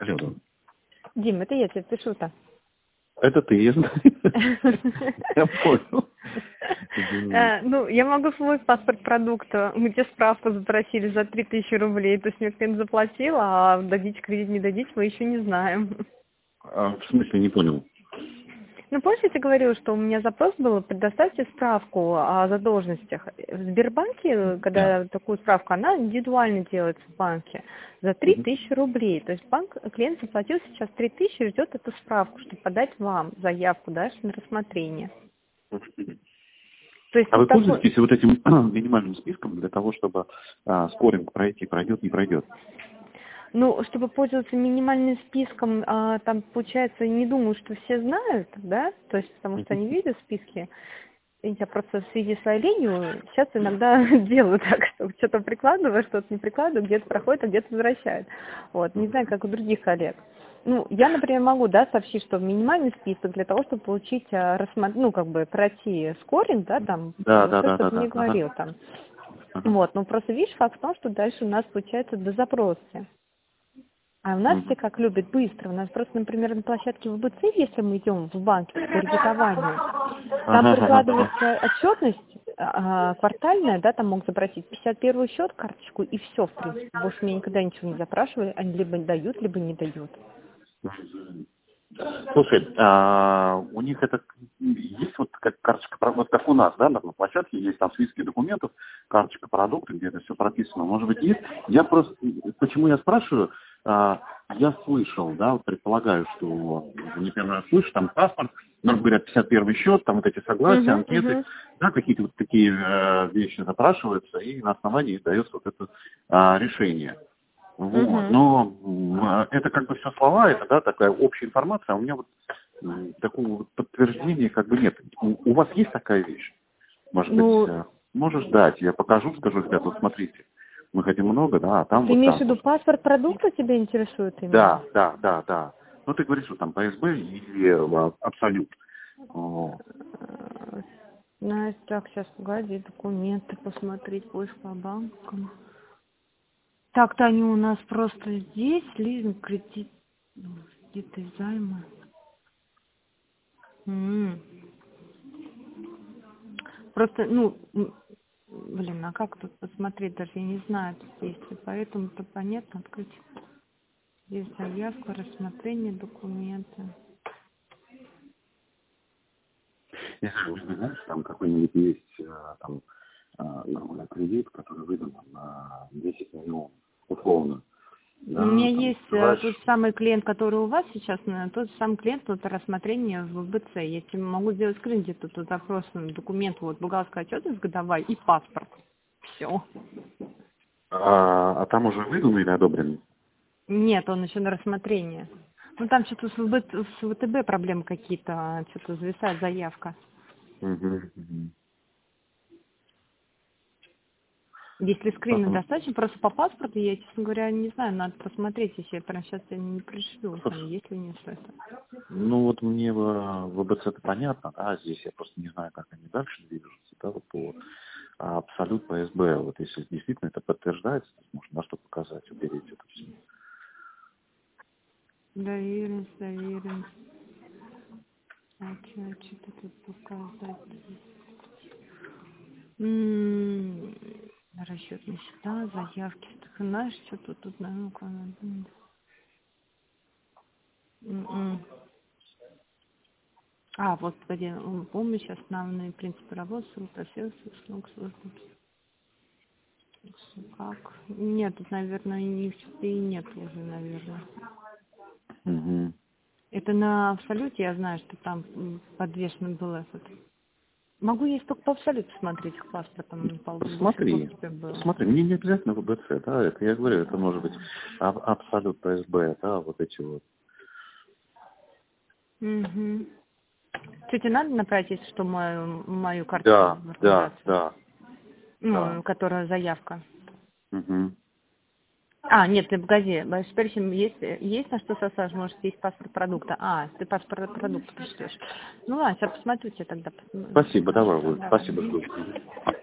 Алло. Дим, это я тебе пишу-то. Это ты, я знаю. Я понял. Ну, я могу свой паспорт продукта. Мы тебе справку запросили за 3000 рублей. То есть мне клиент заплатил, а дадите кредит, не дадите, мы еще не знаем. В смысле, не понял? Ну, помнишь, я тебе говорила, что у меня запрос был, предоставьте справку о задолженностях. В Сбербанке, когда такую справку, она индивидуально делается в банке за 3000 рублей. То есть клиент заплатил сейчас 3000 и ждет эту справку, чтобы подать вам заявку дальше на рассмотрение. То есть, А вы пользуетесь вот этим минимальным списком для того, чтобы скоринг пройти, пройдет, не пройдет? Ну, чтобы пользоваться минимальным списком, там, получается, не думаю, что все знают, да, то есть, потому что они видят списки. Я просто в связи с своей ленью сейчас иногда делаю так, что что-то прикладываю, что-то не прикладываю, где-то проходит, а где-то возвращают. Вот, не знаю, как у других коллег. Ну, я, например, могу, да, сообщить, что минимальный список для того, чтобы получить, пройти скоринг, да, там, Да. что ты мне говорил там. Вот, но просто видишь, факт в том, что дальше у нас получается до запроса. А у нас все как любят быстро. У нас просто, например, на площадке ВБЦ, если мы идем в банке по кредитованию, там прикладывается отчетность квартальная, да, там могут запросить 51-й счет, карточку, и все, в принципе. Больше меня никогда ничего не запрашивали, они либо дают, либо не дают. Слушай, у них это есть вот как карточка, вот как у нас, да, на площадке есть там списки документов, карточка продукта, где это все прописано. Может быть, есть? Я просто, почему я спрашиваю, я слышал, да, вот предполагаю, что не первый раз слышу, там паспорт, нам говорят 51-й счет, там вот эти согласия, анкеты, да, какие-то вот такие вещи запрашиваются, и на основании дается вот это решение. Вот. Но это как бы все слова, это, да, такая общая информация, а у меня вот такого вот подтверждения как бы нет. У вас есть такая вещь? Может быть, можешь дать, я покажу, скажу, ребята, вот смотрите, мы хотим много, да, а там ты вот имеешь в так. виду паспорт продукта тебя интересует именно? Да. Ну, ты говоришь, что там ПСБ или Абсолют. Настя, так, сейчас, погоди, документы посмотреть, поиск по банкам. Так-то они у нас просто здесь, лизинг, кредит, где-то займы. Просто, а как тут посмотреть, даже я не знаю, тут есть, и поэтому-то понятно, открыть. Здесь заявка, рассмотрение документа. Я знаю, знаешь, там какой-нибудь есть там кредит, который выдан на 10 миллионов, условно. Да, У меня там, есть тот самый клиент, который у вас сейчас, тот самый клиент, вот рассмотрение в ВБЦ. Я тебе могу сделать скрин, где тут запрос на документ, вот бухгалтерская отчетность годовая и паспорт. Все. А там уже выдан или одобрен? Нет, он еще на рассмотрение. Ну там что-то с ВТБ проблемы какие-то, что-то зависает заявка. Если скрина достаточно, просто по паспорту, я, честно говоря, не знаю, надо посмотреть, если я прямо сейчас тебе не пришлю, там, есть ли не что-то. Ну вот мне в ВБЦ это понятно, а здесь я просто не знаю, как они дальше движутся, да, вот по Абсолют ПСБ, вот если действительно это подтверждается, можно на что показать, уберите это все. Доверенность. А что тут показать? Расчетные счета, заявки. Ты знаешь, что тут наука надо. Вот, погоди, помню сейчас основные принципы работы, процессы, услуг, службы. Как? Нет, тут, наверное, и нет уже, наверное. Это на Абсолюте, я знаю, что там подвешен был этот. Могу есть только по Абсолюту смотреть их паспортом. Смотри, мне не обязательно ВБЦ, да, это я говорю, это может быть Абсолют ПСБ, да, вот эти вот. Что тебе надо направить, если что, мою карту? Да. Которая заявка. Нет, ты погоди, есть на что сослать, может, есть паспорт продукта. Ты паспорт продукта пришлешь. Ну ладно, сейчас посмотрю тебе тогда. Спасибо, давай, спасибо, жду.